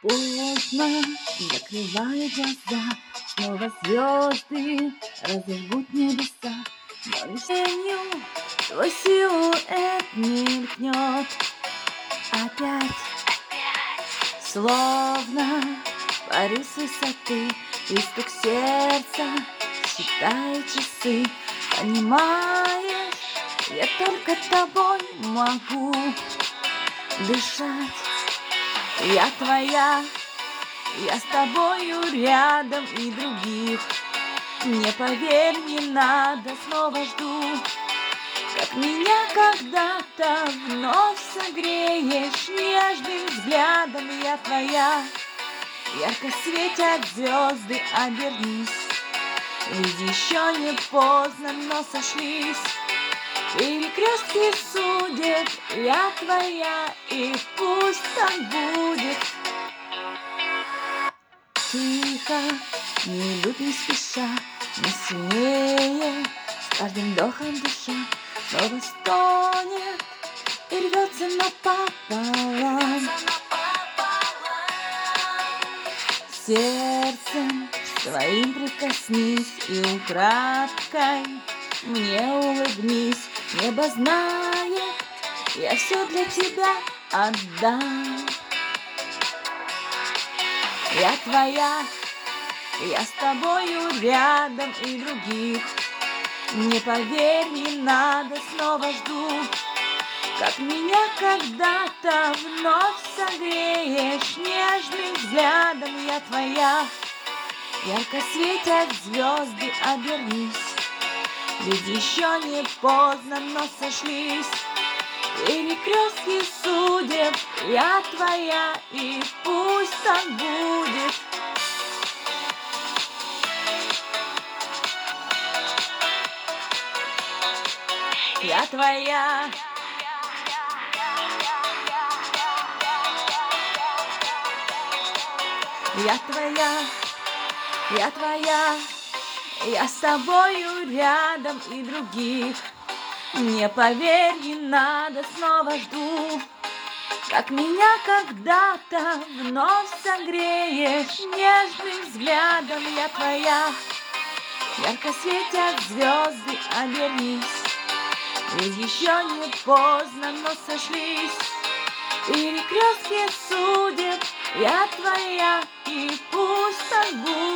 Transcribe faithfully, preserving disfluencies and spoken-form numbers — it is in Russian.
Поздно, закрываю глаза, снова звезды разожгут небеса. Но лишь тенью твой силуэт мелькнет опять, словно пары с высоты, и стук сердца считает часы. Понимаешь, я только тобой могу дышать. Я твоя, я с тобою рядом, и других не поверь, не надо, снова жду, как меня когда-то вновь согреешь нежным взглядом. Я твоя, ярко светят звезды, обернись, ведь еще не поздно, но сошлись перекрестки судеб. Я твоя, и пусть так будет. Тихо, не идут не спеша, но сильнее, с каждым вдохом душа снова стонет и рвется напополам. Сердцем своим прикоснись и украдкой мне улыбнись. Небо знает, я все для тебя отдам. Я твоя, я с тобою рядом, и других не поверь, не надо, снова жду, как меня когда-то вновь согреешь нежным взглядом. Я твоя, ярко светят звезды, обернись, ведь еще не поздно, но сошлись перекрестки судеб. Я твоя, и пусть так будет. Я твоя, я твоя, я твоя, я с тобою рядом, и других не поверь, не надо, снова жду, как меня когда-то вновь согреешь нежным взглядом. Я твоя, ярко светят звезды, обернись, ведь еще не поздно, но сошлись перекрестки судеб. Я твоя, и пусть так будет.